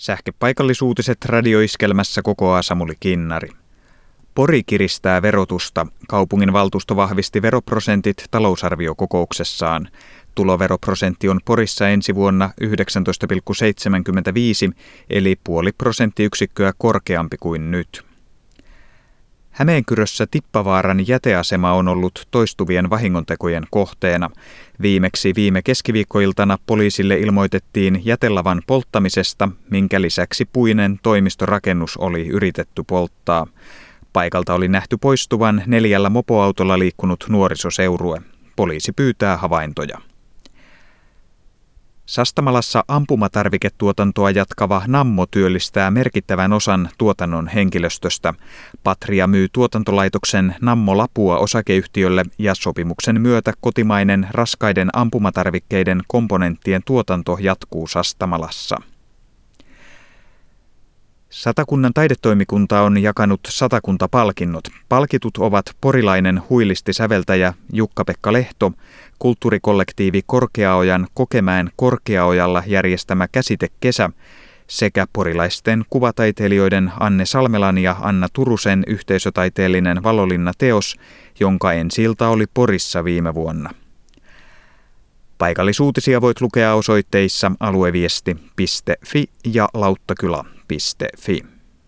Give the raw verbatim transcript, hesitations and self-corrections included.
Sähköpaikallisuutiset radioiskelmässä kokoaa Samuli Kinnari. Pori kiristää verotusta. Kaupungin valtuusto vahvisti veroprosentit talousarviokokouksessaan. Tuloveroprosentti on Porissa ensi vuonna yhdeksäntoista pilkku seitsemänkymmentäviisi, eli puoli prosenttiyksikköä korkeampi kuin nyt. Hämeenkyrössä Tippavaaran jäteasema on ollut toistuvien vahingontekojen kohteena. Viimeksi viime keskiviikkoiltana poliisille ilmoitettiin jätelavan polttamisesta, minkä lisäksi puinen toimistorakennus oli yritetty polttaa. Paikalta oli nähty poistuvan neljällä mopoautolla liikkunut nuorisoseurue. Poliisi pyytää havaintoja. Sastamalassa ampumatarviketuotantoa jatkava Nammo työllistää merkittävän osan tuotannon henkilöstöstä. Patria myy tuotantolaitoksen Nammo Lapua osakeyhtiölle ja sopimuksen myötä kotimainen raskaiden ampumatarvikkeiden komponenttien tuotanto jatkuu Sastamalassa. Satakunnan taidetoimikunta on jakanut Satakunta-palkinnot. Palkitut ovat porilainen huilistisäveltäjä Jukka-Pekka Lehto, kulttuurikollektiivi Korkeaojan Kokemäen Korkeaojalla järjestämä Käsitekesä sekä porilaisten kuvataiteilijoiden Anne Salmelan ja Anna Turusen yhteisötaiteellinen Valolinna-teos, jonka ensi-ilta oli Porissa viime vuonna. Paikallisuutisia voit lukea osoitteissa alueviesti piste fi ja lauttakylä piste fi.